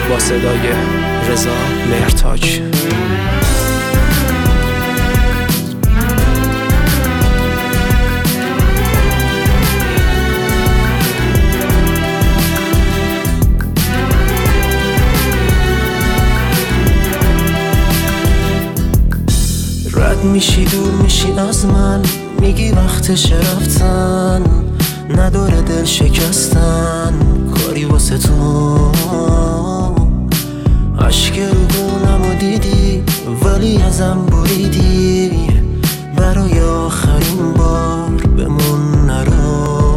با صدای رضا مهرتاج. رد میشی دور میشی از من، میگی وقتش رفتن، نداره دل شکستن کاری واسه تو. عشق رو گونمو دیدی ولی ازم بریدی، برای آخرین بار بمون نرو.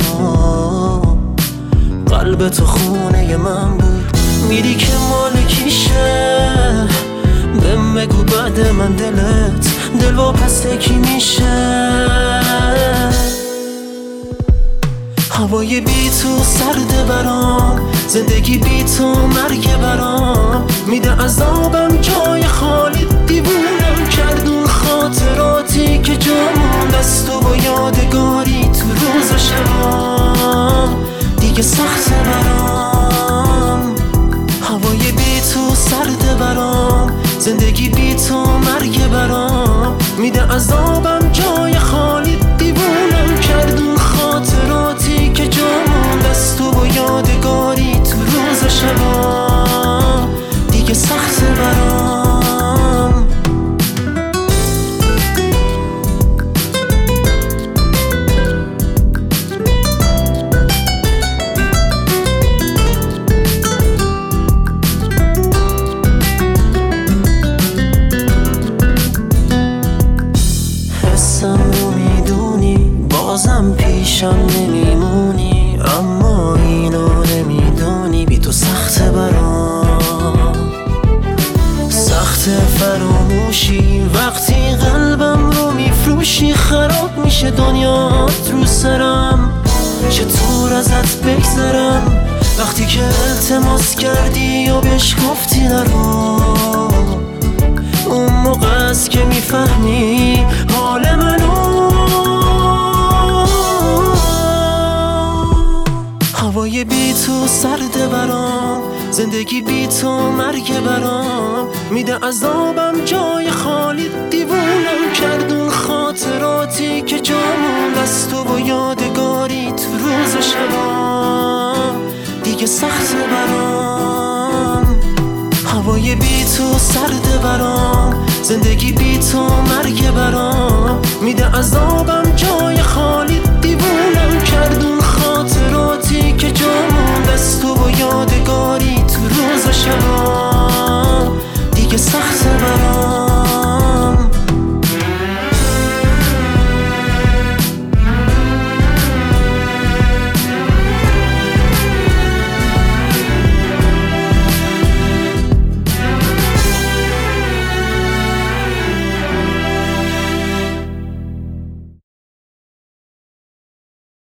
قلب تو خونه من بود، میری که مال کیشه؟ بهم بگو بعد من دل واپس کی میشه؟ هوای بی تو سرده برام، زندگی بی تو مرگ برام، میده عذابم جای خالی، دیوونم کردون خاطراتی که جامون دست و یادگاری تو روز شبام دیگه سخته برام. هوای بی تو سرده برام، زندگی بی تو مرگ برام، میده عذابم جای خالی، دیوونم کردون خاطراتی که جامون دست و یادگاری تو روز شبام دیگه سخته برام. رو میدونی بازم پیشم نمیمونی، اما اینو نمیدونی بی تو سخته برام. سخت فراموشی وقتی قلبم رو میفروشی، خراب میشه دنیات رو سرم، چطور ازت بگذرم وقتی که التماس کردی و بهش گفتی نرو. اون موقع است که میفهمی حال منو. هوای بی تو سرده برام، زندگی بی تو مرگ برام، میده عذابم جای خالی، دیوونم کردون خاطراتی که جامون دست و یادگاری تو روز شبام دیگه سخته برام. هوای بی تو سرده برام، زندگی بی تو مرگ برام، میده عذابم جای خالی،